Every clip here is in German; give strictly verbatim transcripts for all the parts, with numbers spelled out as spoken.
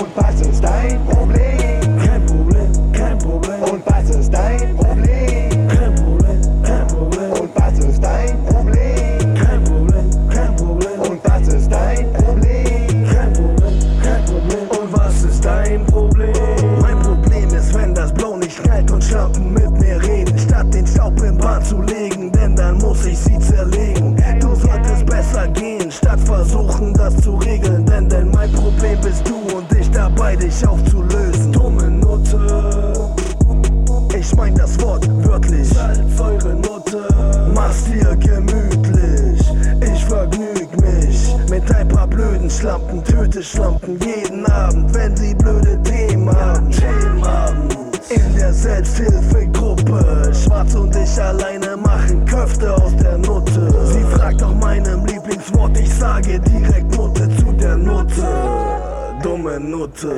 Und was ist dein Problem? Kein Problem, kein Problem. Und was ist dein Problem? Kein Problem, kein Problem. Und was ist dein Problem? Kein Problem, kein Problem. Und was ist dein Problem? Kein Problem, kein Problem. Und was ist dein Problem? Mein Problem ist, wenn das Blau nicht knallt und Schlampen mit mir reden, statt den Staub im Bad zu legen, denn dann muss ich sie zerlegen. Du solltest besser gehen, statt versuchen das zu regeln, denn, denn mein Problem bist du und ich dabei, dich aufzulösen. Dumme Nutte, ich mein das Wort wörtlich. Salzsäure-Nutte, mach's dir gemütlich. Ich vergnüg mich mit ein paar blöden Schlampen, töte Schlampen jeden Abend, wenn sie blöde Themen haben. Themen haben. In der Selbsthilfegruppe, Schwarz und ich alleine machen Köfte aus der Nutte. Sie fragt nach meinem Lieblingswort, ich sage direkt Nutte zu der Nutte. Dumme Nutte.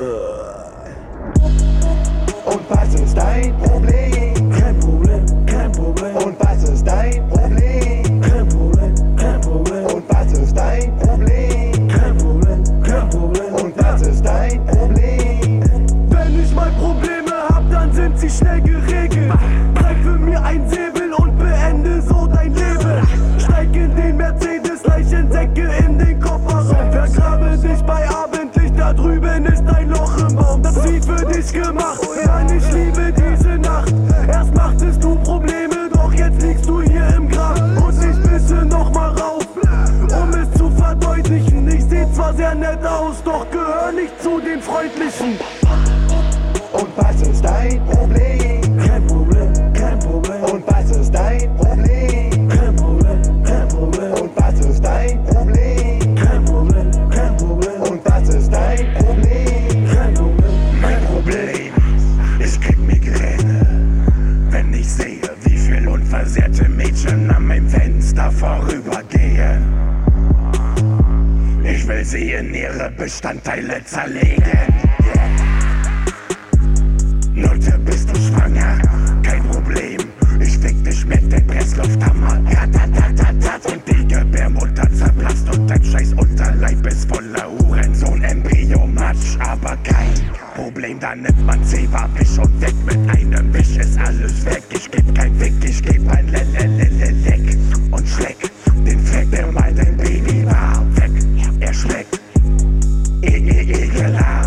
Und was ist dein Problem? Kein Problem, kein Problem. Und was ist dein Problem? Kein Problem, kein Problem. Und was ist dein Problem? Kein Problem, kein Problem. Und was ist dein Problem? Wenn ich mal Probleme hab, dann sind sie schnell geregelt. Greife mir ein Säbel und beende so dein Leben. Steig in den Mercedes, Leichendecke in den Kofferraum. Vergrabe dich bei Abendlicht, da drüben ist ein Loch im Baum. Das ist wie für dich gemacht, Mann, ich liebe diese Nacht. Erst machtest du Probleme, doch jetzt liegst du hier im Grab. Und ich bitte nochmal rauf, um es zu verdeutlichen. Ich seh zwar sehr nett aus, doch gehör nicht zu den Freundlichen. Und was ist dein Problem? Kein Problem, kein Problem. Und was ist dein Problem? Kein Problem, kein Problem. Und was ist dein Problem? Kein Problem, kein Problem. Und was ist dein Problem? Kein Problem. Mein Problem, ich krieg Migräne, wenn ich sehe, wie viel unversehrte Mädchen an meinem Fenster vorübergehen. Ich will sie in ihre Bestandteile zerlegen. Yeah. Nutte, bist du schwanger? Kein Problem, ich fick dich mit dem Presslufthammer. Ratatatatat. Und die Gebärmutter zerplatzt und dein scheiß Unterleib ist voller Hurensohn-Embryo-Matsch. Aber kein Problem, da nimmt man Zewa-Wisch und weg mit einem Wisch ist alles weg. Ich geb kein Fick, ich geb ein Lelelelelek und schleck den Fleck, der mal dein Baby war, weg. Er schmeckt e e ekelhaft.